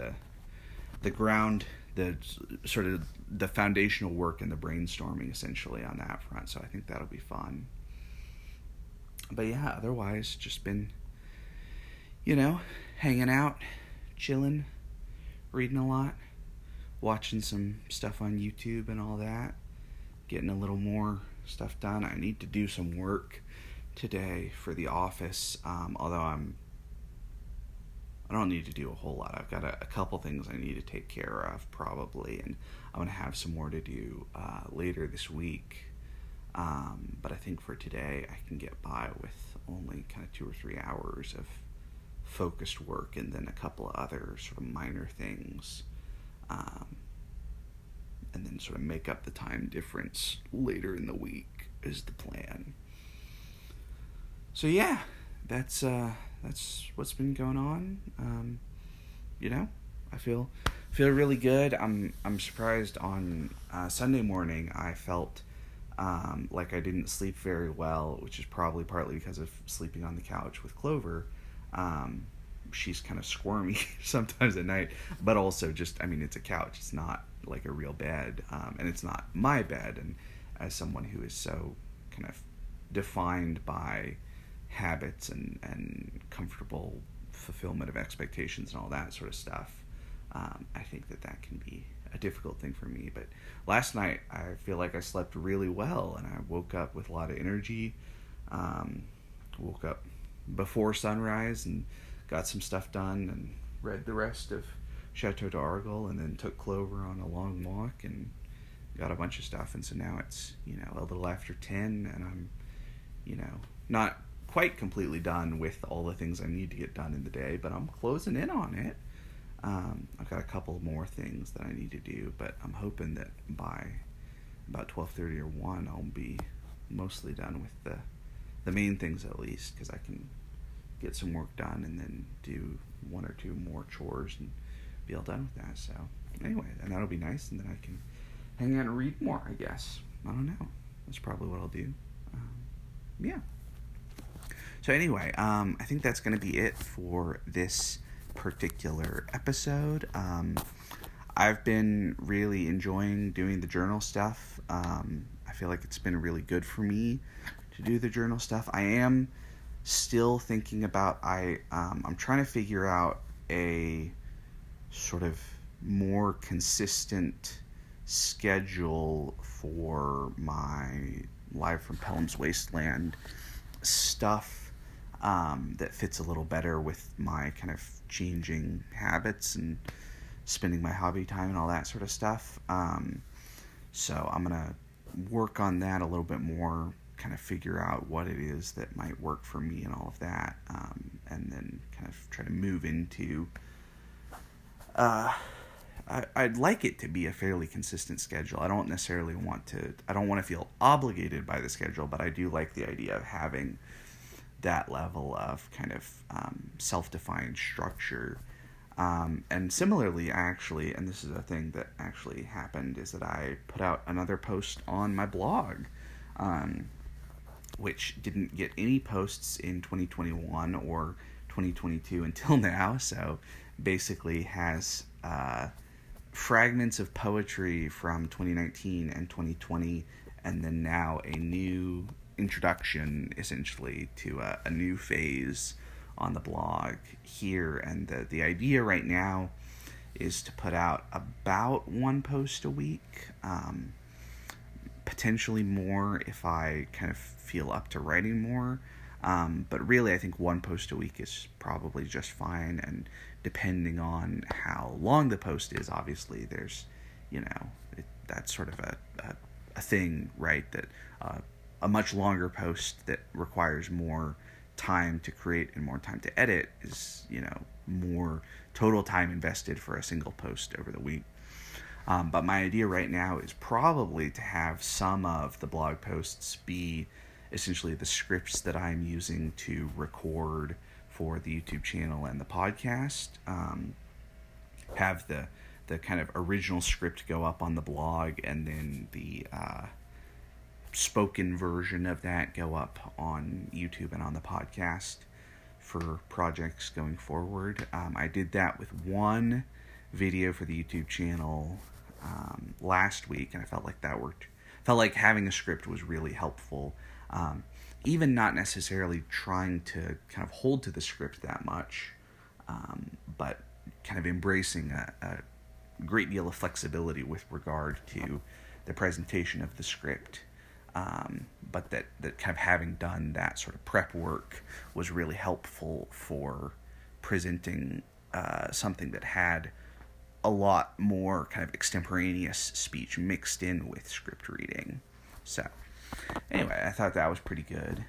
the sort of the foundational work and the brainstorming essentially on that front. So I think that'll be fun. But yeah, otherwise just been, hanging out, chilling, reading a lot, watching some stuff on YouTube and all that, getting a little more stuff done. I need to do some work today for the office, although I don't need to do a whole lot. I've got a couple things I need to take care of probably, and I'm going to have some more to do later this week. But I think for today I can get by with only kind of 2 or 3 hours of focused work, and then a couple of other sort of minor things, and then sort of make up the time difference later in the week is the plan. So yeah, that's what's been going on. I feel really good. I'm surprised. On Sunday morning I felt like I didn't sleep very well, which is probably partly because of sleeping on the couch with Clover. she's kind of squirmy sometimes at night, but also just, I mean, it's a couch. It's not like a real bed, and it's not my bed. And as someone who is so kind of defined by habits and comfortable fulfillment of expectations and all that sort of stuff, I think that can be a difficult thing for me. But last night, I feel like I slept really well, and I woke up with a lot of energy. Woke up before sunrise and got some stuff done and read the rest of Chateau d'Argel, and then took Clover on a long walk and got a bunch of stuff. And so now it's, a little after 10, and I'm, not quite completely done with all the things I need to get done in the day, but I'm closing in on it. I've got a couple more things that I need to do, but I'm hoping that by about 12:30 or 1, I'll be mostly done with the main things, at least, because I can get some work done and then do 1 or 2 more chores and be all done with that. So anyway, and that'll be nice, and then I can hang out and read more, I guess. I don't know. That's probably what I'll do. Yeah. So anyway, I think that's going to be it for this particular episode. I've been really enjoying doing the journal stuff. I feel like it's been really good for me to do the journal stuff. I am still thinking about, I'm trying to figure out a sort of more consistent schedule for my Live from Pelham's Wasteland stuff, that fits a little better with my kind of changing habits and spending my hobby time and all that sort of stuff. So I'm going to work on that a little bit more, kind of figure out what it is that might work for me and all of that, and then kind of try to move into... I'd like it to be a fairly consistent schedule. I don't want to feel obligated by the schedule, but I do like the idea of having that level of kind of self-defined structure. And similarly, actually, and this is a thing that actually happened, is that I put out another post on my blog, which didn't get any posts in 2021 or 2022 until now. So basically has fragments of poetry from 2019 and 2020, and then now a new introduction, essentially, to a new phase on the blog here. And the idea right now is to put out about 1 post a week, potentially more if I kind of feel up to writing more. But really, I think 1 post a week is probably just fine. And depending on how long the post is, obviously, there's, that's sort of a thing, right? That a much longer post that requires more time to create and more time to edit is, more total time invested for a single post over the week. But my idea right now is probably to have some of the blog posts be essentially the scripts that I'm using to record for the YouTube channel and the podcast. Have the kind of original script go up on the blog, and then the spoken version of that go up on YouTube and on the podcast for projects going forward. I did that with 1 video for the YouTube channel last week, and I felt like that worked. Felt like having a script was really helpful. Even not necessarily trying to kind of hold to the script that much, but kind of embracing a great deal of flexibility with regard to the presentation of the script. But that kind of having done that sort of prep work was really helpful for presenting something that had a lot more kind of extemporaneous speech mixed in with script reading. So anyway, I thought that was pretty good.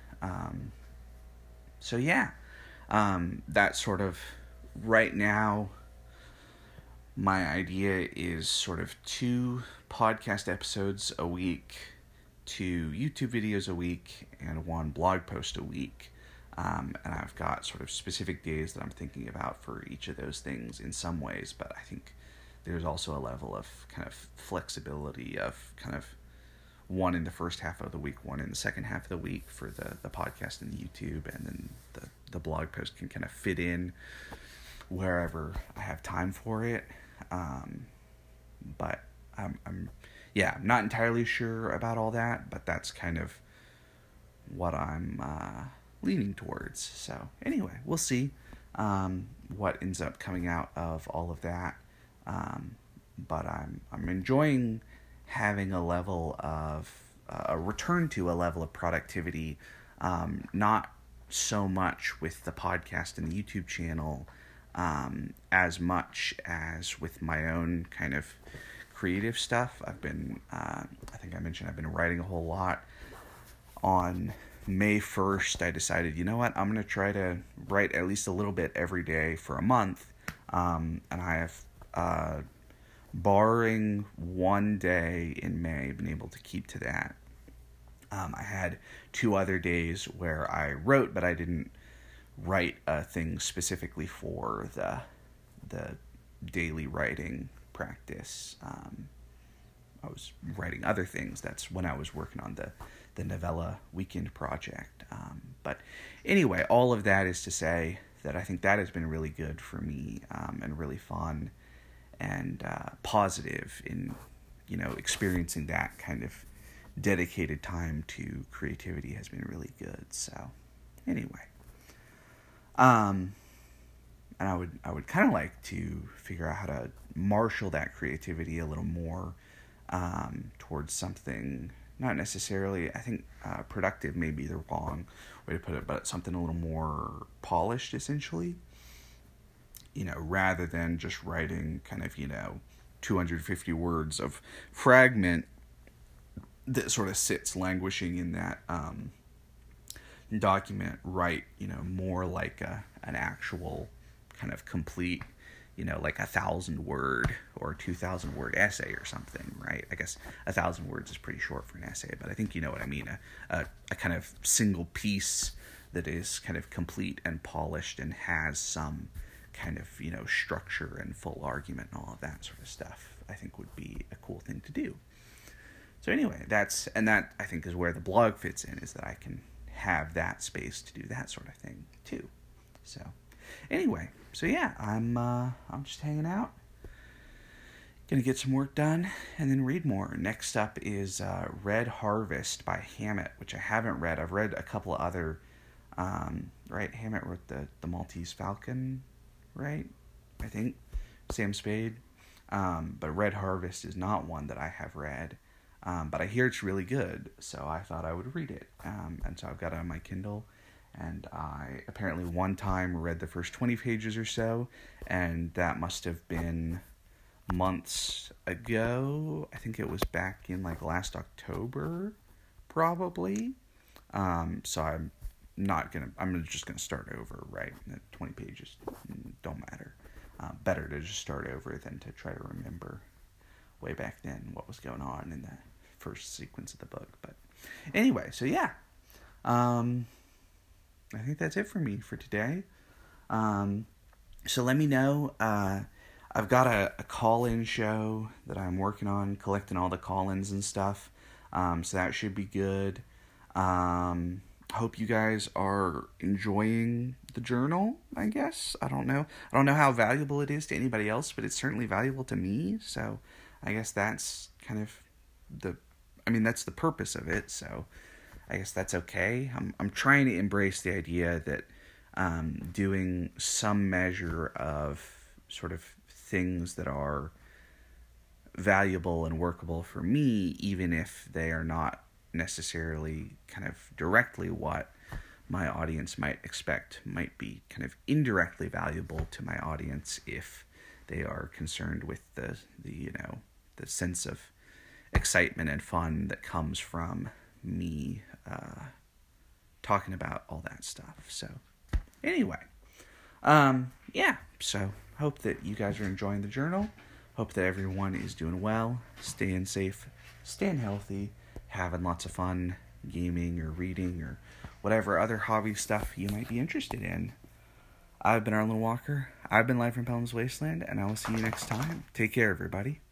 So yeah, that sort of right now, my idea is sort of 2 podcast episodes a week, 2 YouTube videos a week, and 1 blog post a week. And I've got sort of specific days that I'm thinking about for each of those things in some ways, but I think there's also a level of kind of flexibility of kind of 1 in the first half of the week, 1 in the second half of the week for the podcast and the YouTube, and then the blog post can kind of fit in wherever I have time for it. But I'm not entirely sure about all that, but that's kind of what I'm leaning towards. So anyway, we'll see what ends up coming out of all of that. But I'm enjoying having a level of a return to a level of productivity, not so much with the podcast and the YouTube channel as much as with my own kind of creative stuff. I've been, I think I mentioned I've been writing a whole lot. On May 1st, I decided, you know what, I'm going to try to write at least a little bit every day for a month. And I have, barring one day in May, been able to keep to that. I had 2 other days where I wrote, but I didn't write a thing specifically for the daily writing practice. I was writing other things. That's when I was working on the novella weekend project. But anyway, all of that is to say that I think that has been really good for me, and really fun and positive in, experiencing that kind of dedicated time to creativity has been really good. So anyway, and I would kind of like to figure out how to marshal that creativity a little more towards something, not necessarily, I think productive may be the wrong way to put it, but something a little more polished, essentially, rather than just writing kind of, 250 words of fragment that sort of sits languishing in that document. Write, more like an actual kind of complete, like 1,000-word or 2,000-word essay or something, right? I guess 1,000 words is pretty short for an essay, but I think you know what I mean. A kind of single piece that is kind of complete and polished and has some kind of, structure and full argument and all of that sort of stuff, I think would be a cool thing to do. So anyway, that I think is where the blog fits in, is that I can have that space to do that sort of thing too. So anyway, yeah, I'm just hanging out, gonna get some work done and then read more. Next up is Red Harvest by Hammett, which I haven't read. I've read a couple of other, right? Hammett wrote the Maltese Falcon, right? I think Sam Spade. But Red Harvest is not one that I have read. But I hear it's really good, so I thought I would read it. And so I've got it on my Kindle, and I apparently one time read the first 20 pages or so, and that must have been months ago. I think it was back in like last October, probably. So I'm just gonna start over, right? The 20 pages don't matter. Better to just start over than to try to remember way back then what was going on in the first sequence of the book. But anyway, so yeah, I think that's it for me for today. So let me know. I've got a call-in show that I'm working on, collecting all the call-ins and stuff. So that should be good. Hope you guys are enjoying the journal, I guess. I don't know how valuable it is to anybody else, but it's certainly valuable to me. So I guess that's kind of that's the purpose of it. So I guess that's okay. I'm trying to embrace the idea that doing some measure of sort of things that are valuable and workable for me, even if they are not necessarily kind of directly what my audience might expect, might be kind of indirectly valuable to my audience if they are concerned with the sense of excitement and fun that comes from me talking about all that stuff. So anyway, so hope that you guys are enjoying the journal. Hope that everyone is doing well, staying safe, staying healthy, having lots of fun gaming or reading or whatever other hobby stuff you might be interested in. I've been Arlen Walker. I've been live from Pelham's Wasteland, and I will see you next time. Take care, everybody.